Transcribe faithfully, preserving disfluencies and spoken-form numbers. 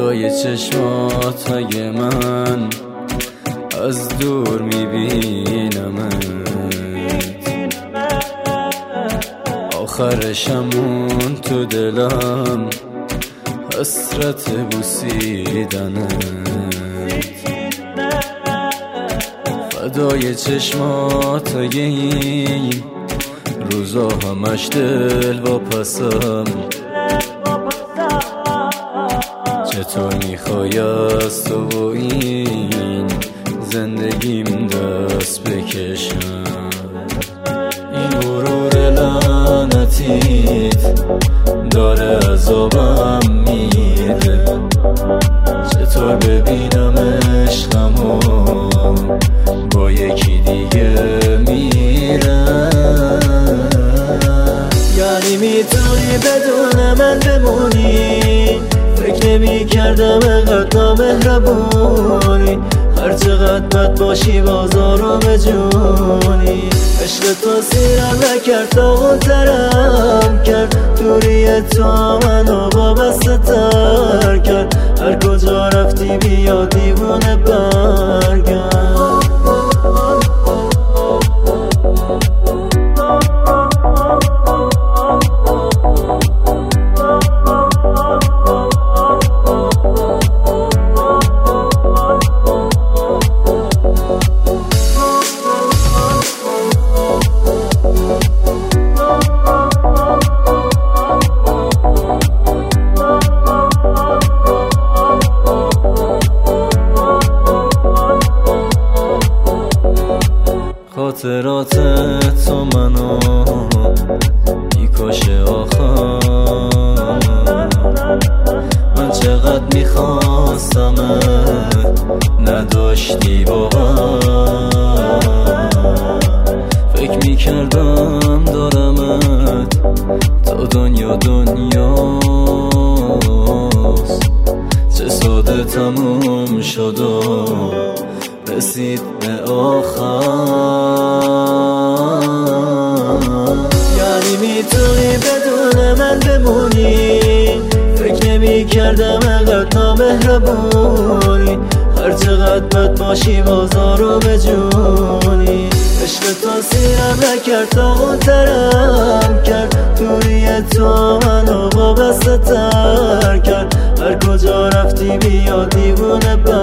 فدای چشماتای من از دور میبینمت، آخرشمون تو دلم حسرت بوسیدنت. فدای چشماتای این روزا همش دل واپسم، چطور میخوای از تو و این زندگیم دست بکشم. این غرور لعنتیت داره عذابم میده، چطور ببینم عشقمو با یکی دیگه میره. یعنی میتونی بدون من بمونی، فکر نمی کردم اینقدر نامهربونی، هر چقدر بد باشی بازارو بجونی. عشق تو سیرم نکرد داغونترم کرد، دوری تو منو وابسته تر کرد، هر کجا رفتی بیا دیوونه برگرد. خاطرات تو منو میکشه آخر، من چقدر میخواستمت نداشتی باور، فکر میکردم دارمت تا دنیا دنیاست، چه ساده تموم شد و رسید به آخر. یعنی میتونی بدون من بمونی، فکر نمی کردم اینقدر نامهربونی، هر چقدر بد باشی بازارو بجونی. عشق تو سیرم نکرد داغونترم کرد، دوری تو منو وابسته تر کرد، هر کجا رفتی بیا دیوونه